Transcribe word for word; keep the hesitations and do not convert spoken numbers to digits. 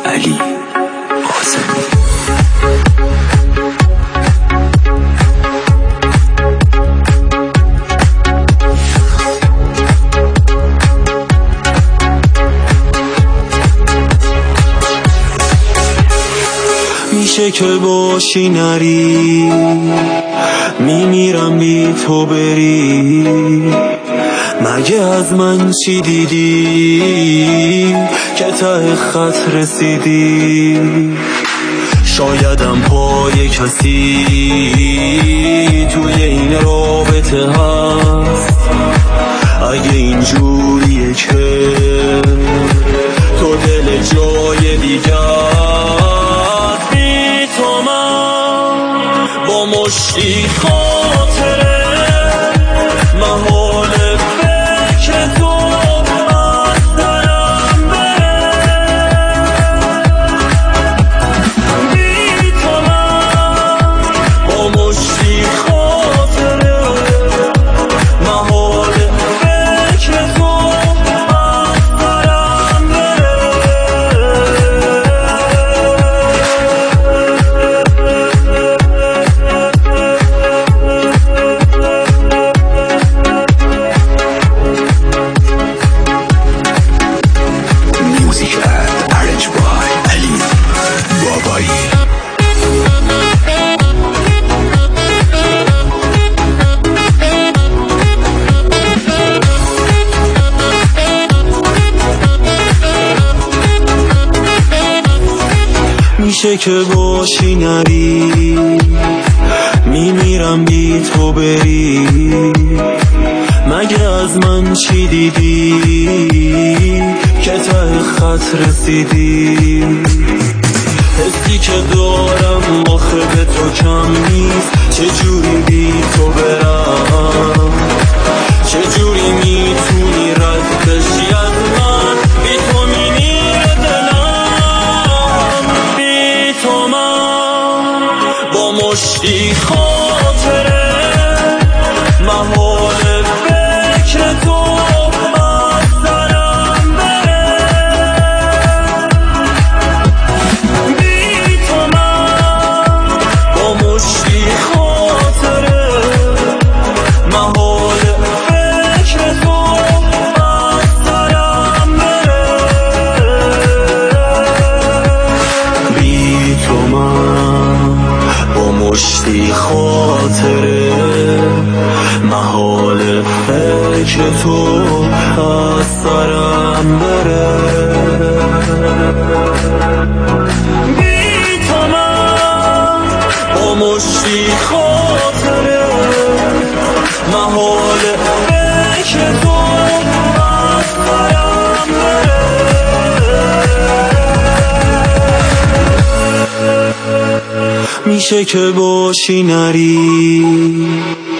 علی قاسمی. میشه که باشی نری، میمیرم بی تو بری. مگه از من چی دیدی که ته خط رسیدی؟ شایدم پای کسی توی این رابطه هست. اگه اینجوریه که تو دل جای دیگر، بی تو من با مشتی خاطره محال فکر تو از سرم بره. بی تو من با مشتی خاطره محال فکر تو از سرم بره. Music and arranged by Ali Babai. میشه که باشی نری، میمیرم بی تو بری. مگه از من چی دیدی که ته خط رسیدی؟ حسی که دارم آخه به تو کم نیست. چجوری بی تو برم؟ چجوری میتونی رد بشی از من؟ بی تو میمیره دلم. بی تو من با مشتی خاطره محال فکر تو از سرم بره. بی تو من با مشتی خاطره محال فکر تو از سرم بره. بی تو من با مشتی خاطره محال فکر تو از سرم بره. بی تو من با مشتی خاطره محال فکر تو از سرم بره. میشه که باشی نری،